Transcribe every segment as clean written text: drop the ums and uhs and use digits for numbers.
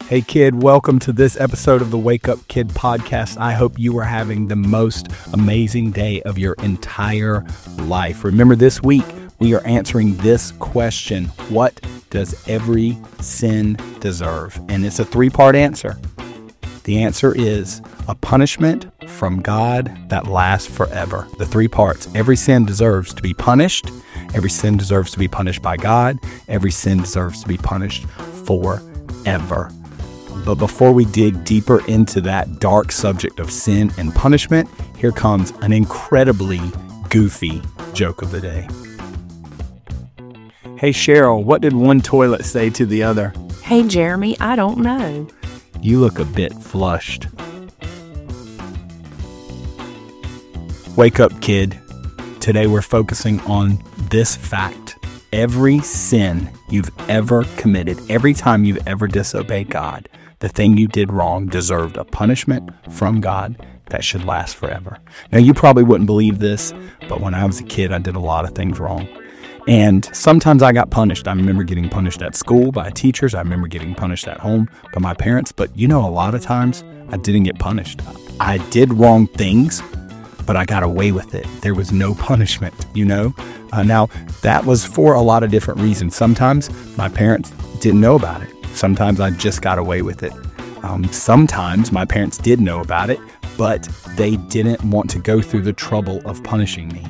Hey kid, welcome to this episode of the Wake Up Kid podcast. I hope you are having the most amazing day of your entire life. Remember, this week we are answering this question: what does every sin deserve? And it's a three-part answer. The answer is a punishment from God that lasts forever. The three parts: every sin deserves to be punished, every sin deserves to be punished by God, every sin deserves to be punished forever. But before we dig deeper into that dark subject of sin and punishment, here comes an incredibly goofy joke of the day. Hey Cheryl, what did one toilet say to the other? Hey Jeremy, I don't know. You look a bit flushed. Wake up, kid. Today we're focusing on this fact. Every sin you've ever committed, every time you've ever disobeyed God, the thing you did wrong deserved a punishment from God that should last forever. Now, you probably wouldn't believe this, but when I was a kid, I did a lot of things wrong. And sometimes I got punished. I remember getting punished at school by teachers. I remember getting punished at home by my parents. But a lot of times I didn't get punished. I did wrong things, but I got away with it. There was no punishment, Now, that was for a lot of different reasons. Sometimes my parents didn't know about it. Sometimes I just got away with it. Sometimes my parents did know about it, but they didn't want to go through the trouble of punishing me.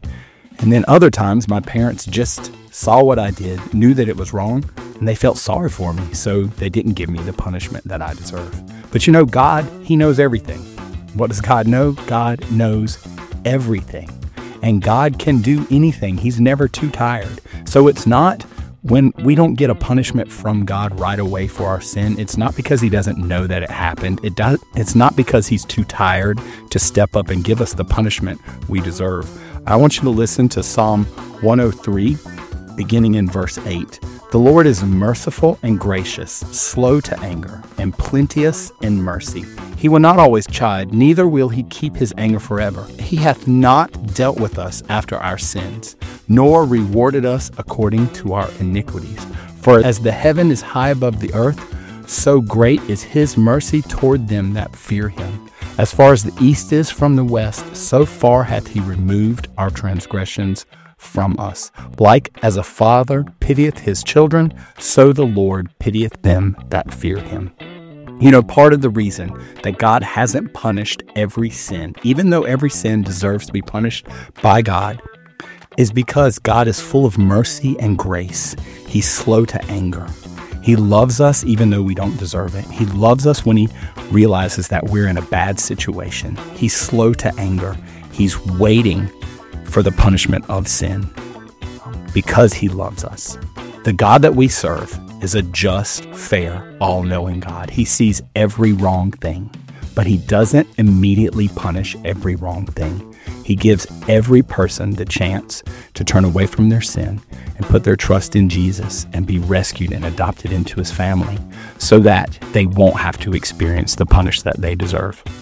And then other times my parents just saw what I did, knew that it was wrong, and they felt sorry for me, so they didn't give me the punishment that I deserve. But God, He knows everything. What does God know? God knows everything. And God can do anything. He's never too tired. So it's not when we don't get a punishment from God right away for our sin, it's not because He doesn't know that it happened. It's not because He's too tired to step up and give us the punishment we deserve. I want you to listen to Psalm 103, beginning in verse 8. The Lord is merciful and gracious, slow to anger, and plenteous in mercy. He will not always chide, neither will He keep His anger forever. He hath not dealt with us after our sins, nor rewarded us according to our iniquities. For as the heaven is high above the earth, so great is His mercy toward them that fear Him. As far as the east is from the west, so far hath He removed our transgressions from us. Like as a father pitieth his children, so the Lord pitieth them that fear Him. Part of the reason that God hasn't punished every sin, even though every sin deserves to be punished by God, is because God is full of mercy and grace. He's slow to anger. He loves us even though we don't deserve it. He loves us when He realizes that we're in a bad situation. He's slow to anger. He's waiting for the punishment of sin because He loves us. The God that we serve is a just, fair, all-knowing God. He sees every wrong thing, but He doesn't immediately punish every wrong thing. He gives every person the chance to turn away from their sin and put their trust in Jesus and be rescued and adopted into His family so that they won't have to experience the punishment that they deserve.